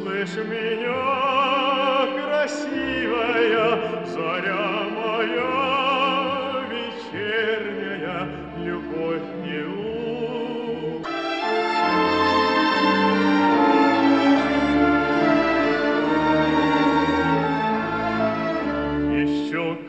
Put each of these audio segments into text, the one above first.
Услышь меня, красивая, заря моя вечерняя, любовь не Еще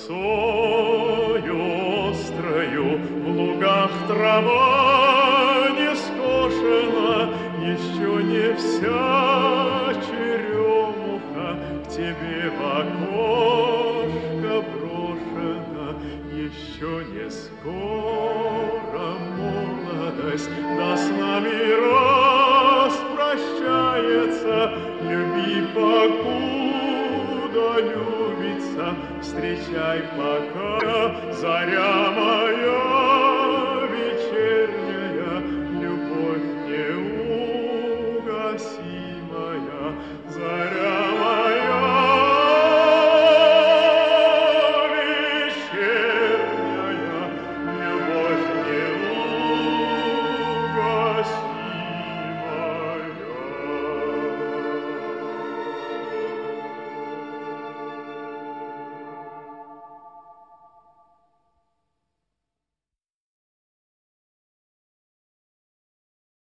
косою острою в лугах трава не скошена, еще не вся черемуха к тебе в окошко брошена, еще не скоро молодость да с нами распрощается. Люби, покуда любится, встречай пока, заря моя